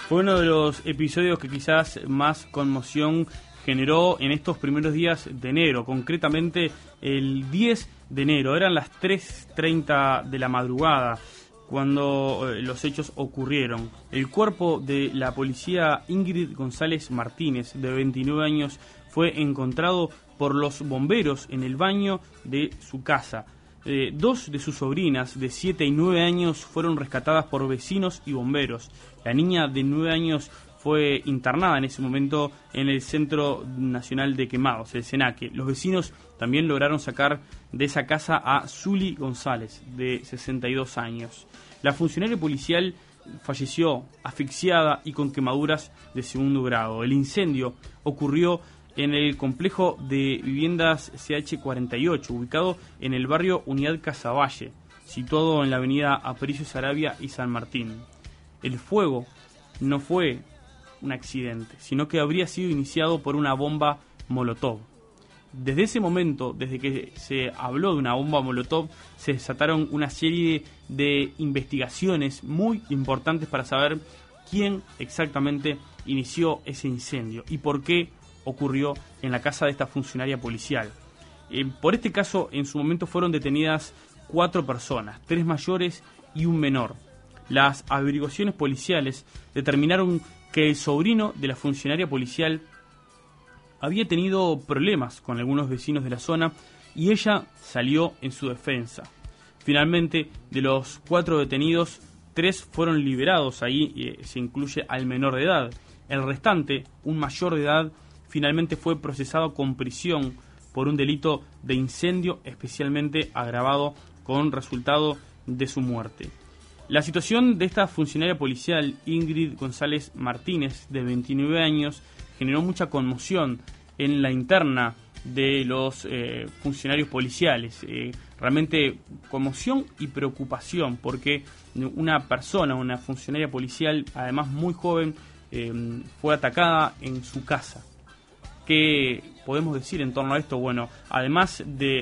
Fue uno de los episodios que quizás más conmoción generó en estos primeros días de enero, concretamente el 10 de enero, eran las 3:30 de la madrugada cuando los hechos ocurrieron. El cuerpo de la policía Ingrid González Martínez, de 29 años, fue encontrado por los bomberos en el baño de su casa. Dos de sus sobrinas, de 7 y 9 años, fueron rescatadas por vecinos y bomberos. La niña de 9 años fue internada en ese momento en el Centro Nacional de Quemados, el CENAQUE. Los vecinos también lograron sacar de esa casa a Zuli González, de 62 años. La funcionaria policial falleció asfixiada y con quemaduras de segundo grado. El incendio ocurrió en el complejo de viviendas CH48, ubicado en el barrio Unidad Casaballe, situado en la avenida Aparicio Saravia y San Martín. El fuego no fue un accidente, sino que habría sido iniciado por una bomba Molotov. Desde ese momento, desde que se habló de una bomba Molotov, se desataron una serie de investigaciones muy importantes para saber quién exactamente inició ese incendio y por qué ocurrió en la casa de esta funcionaria policial. Por este caso, en su momento fueron detenidas 4 personas, 3 mayores y un menor. Las averiguaciones policiales determinaron que el sobrino de la funcionaria policial había tenido problemas con algunos vecinos de la zona y ella salió en su defensa. Finalmente, de los 4 detenidos, 3 fueron liberados. Ahí se incluye al menor de edad. El restante, un mayor de edad, finalmente fue procesado con prisión por un delito de incendio especialmente agravado con resultado de su muerte. La situación de esta funcionaria policial, Ingrid González Martínez, de 29 años, generó mucha conmoción en la interna de los funcionarios policiales. Realmente conmoción y preocupación, porque una persona, una funcionaria policial, además muy joven, fue atacada en su casa. ¿Qué podemos decir en torno a esto? Bueno, además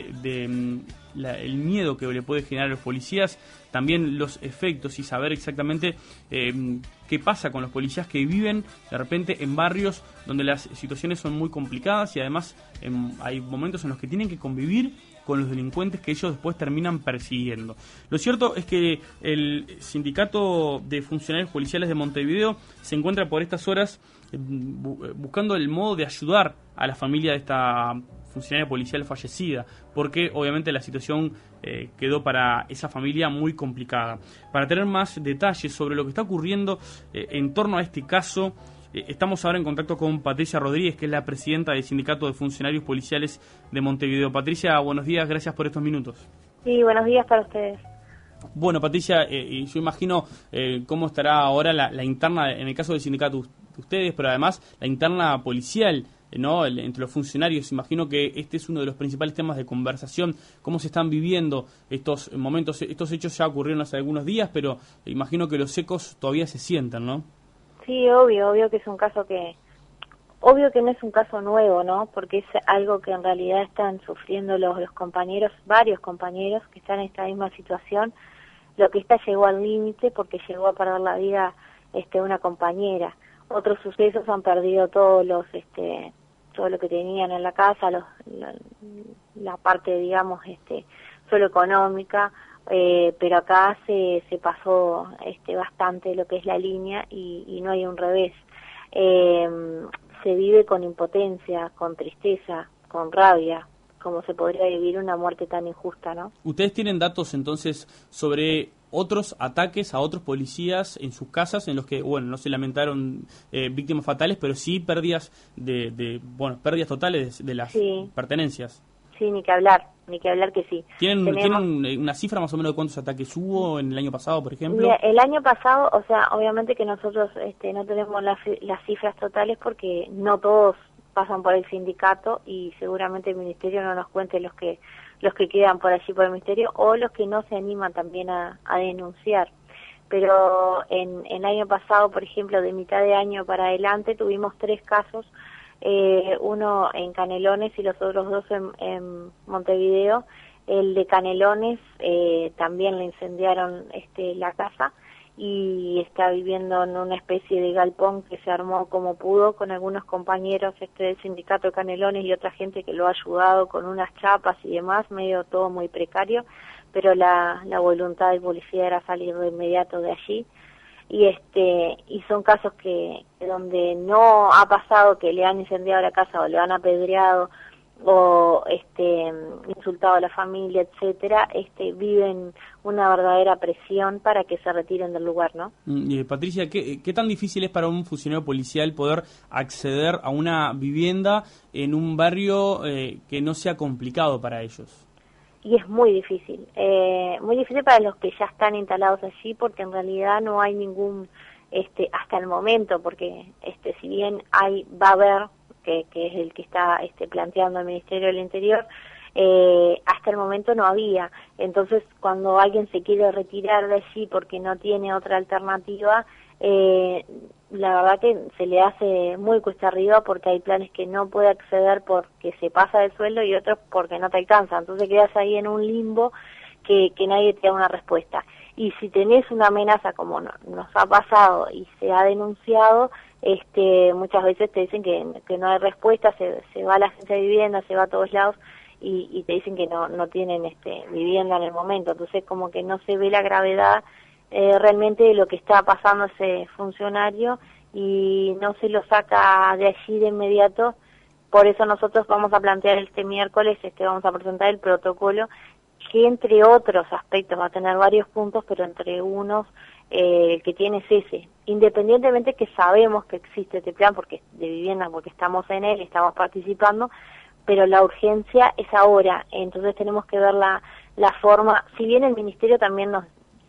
el miedo que le puede generar a los policías, también los efectos y saber exactamente qué pasa con los policías que viven de repente en barrios donde las situaciones son muy complicadas y además hay momentos en los que tienen que convivir con los delincuentes que ellos después terminan persiguiendo. Lo cierto es que el Sindicato de Funcionarios Policiales de Montevideo se encuentra por estas horas buscando el modo de ayudar a la familia de esta funcionaria policial fallecida, porque obviamente la situación quedó para esa familia muy complicada. Para tener más detalles sobre lo que está ocurriendo en torno a este caso, estamos ahora en contacto con Patricia Rodríguez, que es la presidenta del Sindicato de Funcionarios Policiales de Montevideo. Patricia, buenos días, gracias por estos minutos. Sí, buenos días para ustedes. Bueno, Patricia, yo imagino cómo estará ahora la interna, en el caso del sindicato de ustedes, pero además la interna policial, ¿no? Entre los funcionarios. Imagino que este es uno de los principales temas de conversación, cómo se están viviendo estos momentos. Estos hechos ya ocurrieron hace algunos días, pero imagino que los ecos todavía se sienten, ¿no? Sí, obvio que es un caso obvio que no es un caso nuevo, ¿no? Porque es algo que en realidad están sufriendo los compañeros, varios compañeros que están en esta misma situación. Lo que llegó al límite porque llegó a perder la vida una compañera. Otros sucesos han perdido todo lo que tenían en la casa, la parte, digamos, solo económica, pero acá se pasó bastante lo que es la línea y no hay un revés. Se vive con impotencia, con tristeza, con rabia, como se podría vivir una muerte tan injusta, ¿no? ¿Ustedes tienen datos entonces sobre otros ataques a otros policías en sus casas en los que, bueno, no se lamentaron víctimas fatales, pero sí pérdidas pérdidas totales de las pertenencias? Sí, ni que hablar que sí. ¿Tienen una cifra más o menos de cuántos ataques hubo en el año pasado, por ejemplo? Mira, el año pasado, o sea, obviamente que nosotros no tenemos las cifras totales porque no todos pasan por el sindicato y seguramente el ministerio no nos cuente los que quedan por allí por el ministerio o los que no se animan también a denunciar. Pero en el año pasado, por ejemplo, de mitad de año para adelante tuvimos 3 casos, uno en Canelones y los otros 2 en Montevideo. El de Canelones también le incendiaron la casa y está viviendo en una especie de galpón que se armó como pudo con algunos compañeros del sindicato de Canelones y otra gente que lo ha ayudado con unas chapas y demás, medio todo muy precario, pero la voluntad del policía era salir de inmediato de allí. Y son casos que donde no ha pasado que le han incendiado la casa o le han apedreado o insultado a la familia, etcétera, viven una verdadera presión para que se retiren del lugar, ¿no? Patricia, ¿qué tan difícil es para un funcionario policial poder acceder a una vivienda en un barrio que no sea complicado para ellos? Y es muy difícil para los que ya están instalados allí, porque en realidad no hay ningún, hasta el momento, porque si bien va a haber, que es el que está planteando el Ministerio del Interior, hasta el momento no había. Entonces, cuando alguien se quiere retirar de allí porque no tiene otra alternativa, la verdad que se le hace muy cuesta arriba, porque hay planes que no puede acceder porque se pasa del sueldo y otros porque no te alcanza. Entonces quedas ahí en un limbo que nadie te da una respuesta. Y si tenés una amenaza como nos ha pasado y se ha denunciado, muchas veces te dicen que no hay respuesta, se va a la agencia de vivienda, se va a todos lados y te dicen que no tienen vivienda en el momento. Entonces como que no se ve la gravedad realmente de lo que está pasando ese funcionario y no se lo saca de allí de inmediato. Por eso nosotros vamos a plantear este miércoles, vamos a presentar el protocolo que entre otros aspectos va a tener varios puntos, pero entre unos que tiene es ese, independientemente que sabemos que existe este plan porque de vivienda, porque estamos en él, estamos participando, pero la urgencia es ahora. Entonces tenemos que ver la forma. Si bien el ministerio también nos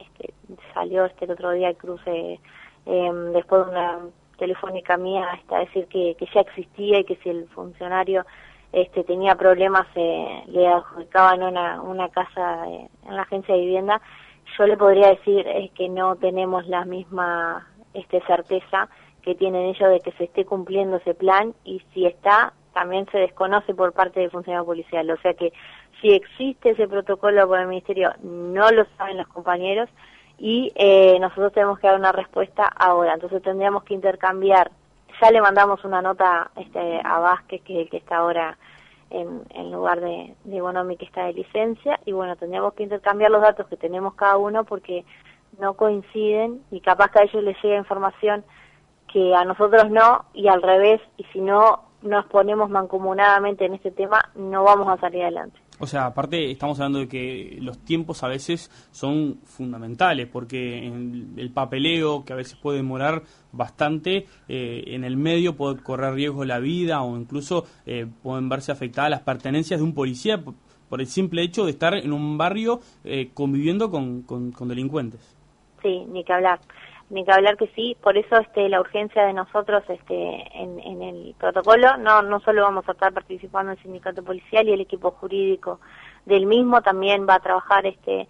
salió el otro día el cruce después de una telefónica mía hasta decir que ya existía y que si el funcionario tenía problemas le adjudicaban una casa en la agencia de vivienda, yo le podría decir que no tenemos la misma certeza que tienen ellos de que se esté cumpliendo ese plan, y si está, también se desconoce por parte del funcionario policial. O sea que si existe ese protocolo por el ministerio, no lo saben los compañeros, y nosotros tenemos que dar una respuesta ahora. Entonces tendríamos que intercambiar. Ya le mandamos una nota a Vázquez, que es el que está ahora en lugar de Bonomi, que está de licencia, y bueno, tendríamos que intercambiar los datos que tenemos cada uno porque no coinciden y capaz que a ellos les llega información que a nosotros no, y al revés, y si no nos ponemos mancomunadamente en este tema, no vamos a salir adelante. O sea, aparte estamos hablando de que los tiempos a veces son fundamentales, porque en el papeleo, que a veces puede demorar bastante, en el medio puede correr riesgo la vida o incluso pueden verse afectadas las pertenencias de un policía por el simple hecho de estar en un barrio conviviendo con delincuentes. Sí, ni que hablar que sí. Por eso la urgencia de nosotros en el protocolo, no solo vamos a estar participando el sindicato policial y el equipo jurídico del mismo, también va a trabajar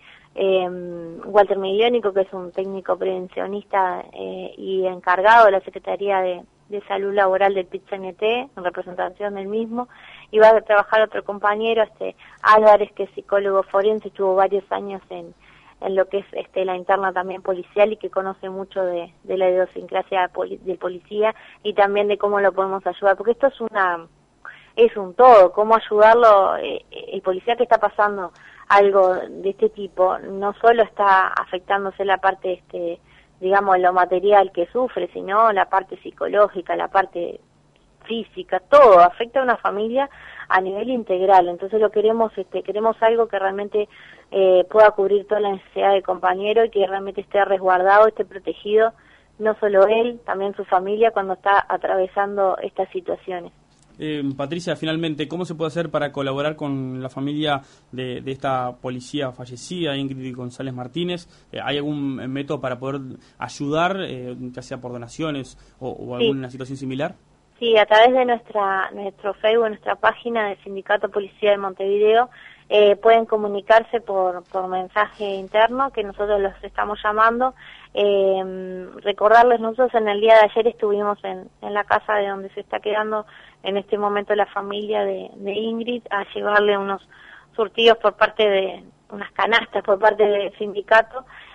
Walter Migliónico, que es un técnico prevencionista y encargado de la Secretaría de Salud Laboral del PIT-CNT, en representación del mismo, y va a trabajar otro compañero, Álvarez, que es psicólogo forense, estuvo varios años en lo que es la interna también policial y que conoce mucho de la idiosincrasia del policía y también de cómo lo podemos ayudar, porque esto es un todo, cómo ayudarlo. El policía que está pasando algo de este tipo no solo está afectándose la parte digamos lo material que sufre, sino la parte psicológica, la parte física, todo afecta a una familia a nivel integral. Entonces queremos algo que realmente pueda cubrir toda la necesidad del compañero y que realmente esté resguardado, esté protegido, no solo él, también su familia cuando está atravesando estas situaciones. Patricia, finalmente, ¿cómo se puede hacer para colaborar con la familia de esta policía fallecida, Ingrid González Martínez? ¿Hay algún método para poder ayudar, ya sea por donaciones o alguna situación similar? Sí, a través de nuestro Facebook, nuestra página del Sindicato Policía de Montevideo, pueden comunicarse por mensaje interno, que nosotros los estamos llamando. Recordarles, nosotros en el día de ayer estuvimos en la casa de donde se está quedando en este momento la familia de Ingrid, a llevarle unos surtidos por parte de unas canastas por parte del sindicato,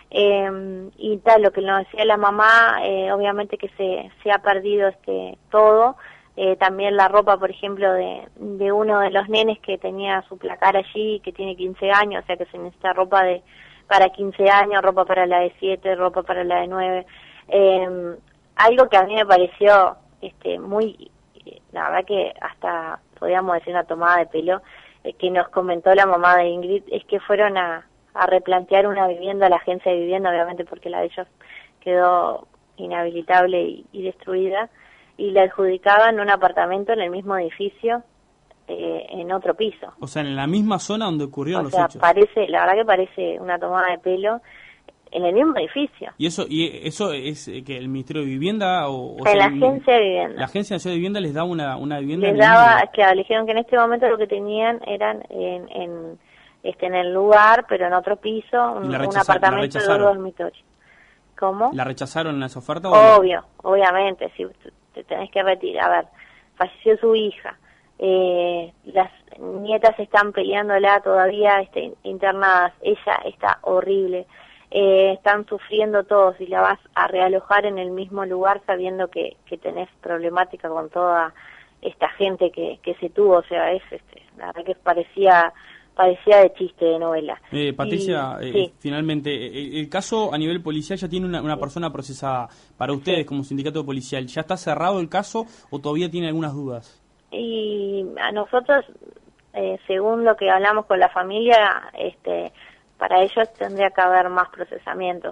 Y tal, lo que nos decía la mamá, obviamente que se ha perdido todo. También la ropa, por ejemplo, de uno de los nenes que tenía su placar allí, que tiene 15 años, o sea que se necesita ropa para 15 años, ropa para la de 7, ropa para la de 9. Algo que a mí me pareció muy, la verdad que hasta podríamos decir una tomada de pelo, que nos comentó la mamá de Ingrid, es que fueron a replantear una vivienda a la agencia de vivienda, obviamente porque la de ellos quedó inhabilitable y destruida, y le adjudicaban un apartamento en el mismo edificio, en otro piso. O sea, en la misma zona donde ocurrieron los hechos. La verdad que parece una tomada de pelo, en el mismo edificio. ¿Y eso es que el Ministerio de Vivienda la Agencia de Vivienda? ¿La Agencia Nacional de Vivienda les da una vivienda? Claro, le dijeron que en este momento lo que tenían eran en el lugar, pero en otro piso, un apartamento de 2 dormitorios. ¿Cómo? ¿La rechazaron en esa oferta? Obviamente, si te tenés que retirar. A ver, falleció su hija, las nietas están peleándola todavía, internadas, ella está horrible, están sufriendo todos, y la vas a realojar en el mismo lugar sabiendo que tenés problemática con toda esta gente que se tuvo, o sea, la verdad que parecía de chiste, de novela. Patricia, sí. Finalmente, el caso a nivel policial ya tiene una persona procesada. Para ustedes, como sindicato policial, ¿ya está cerrado el caso o todavía tiene algunas dudas? Y a nosotros, según lo que hablamos con la familia, para ellos tendría que haber más procesamientos.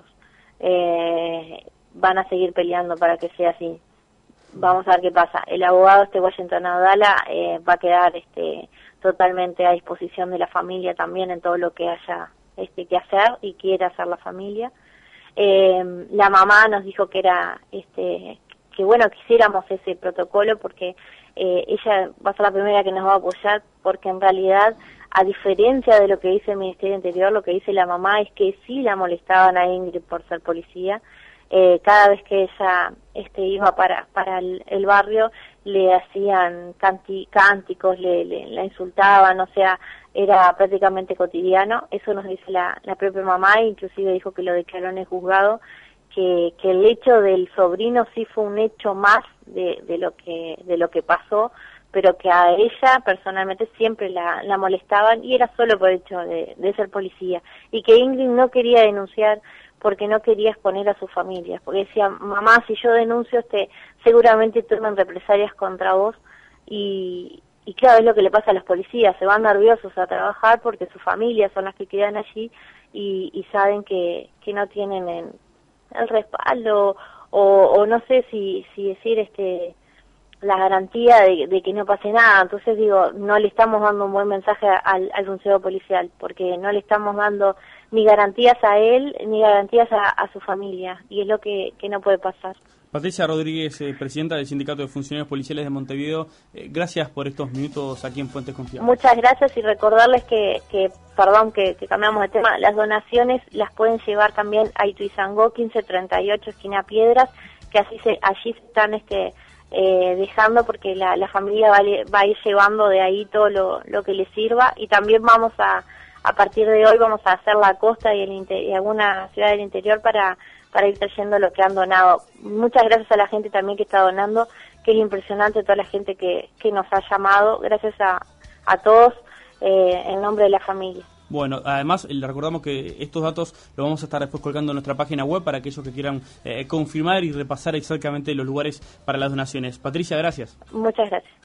Van a seguir peleando para que sea así. Vamos a ver qué pasa. El abogado Washington Abdala va a quedar totalmente a disposición de la familia también en todo lo que haya que hacer y quiera hacer la familia. La mamá nos dijo que era que bueno, que hiciéramos ese protocolo porque ella va a ser la primera que nos va a apoyar, porque en realidad, a diferencia de lo que dice el Ministerio Interior, lo que dice la mamá es que sí la molestaban a Ingrid por ser policía. Cada vez que ella iba para el barrio, le hacían cánticos, la insultaban, o sea, era prácticamente cotidiano. Eso nos dice la propia mamá, inclusive dijo que lo declaró en el juzgado, que el hecho del sobrino sí fue un hecho más de lo que pasó, pero que a ella personalmente siempre la molestaban, y era solo por el hecho de ser policía, y que Ingrid no quería denunciar porque no quería exponer a su familia, porque decía, mamá, si yo denuncio, seguramente toman represalias contra vos, y claro, es lo que le pasa a los policías, se van nerviosos a trabajar porque su familia son las que quedan allí, y saben que no tienen el respaldo, o no sé si decir la garantía de que no pase nada. Entonces digo, no le estamos dando un buen mensaje al funcionario policial, porque no le estamos dando ni garantías a él, ni garantías a su familia, y es lo que no puede pasar. Patricia Rodríguez, presidenta del Sindicato de Funcionarios Policiales de Montevideo, gracias por estos minutos aquí en Fuentes Confiables. Muchas gracias, y recordarles que perdón que cambiamos de tema, las donaciones las pueden llevar también a Ituizangó 1538, esquina Piedras, que allí se están dejando, porque la familia va a ir llevando de ahí todo lo que les sirva, y también vamos a partir de hoy vamos a hacer la costa y alguna ciudad del interior para ir trayendo lo que han donado. Muchas gracias a la gente también que está donando, que es impresionante toda la gente que nos ha llamado. Gracias a todos en nombre de la familia. Bueno, además le recordamos que estos datos los vamos a estar después colgando en nuestra página web para aquellos que quieran confirmar y repasar exactamente los lugares para las donaciones. Patricia, gracias. Muchas gracias.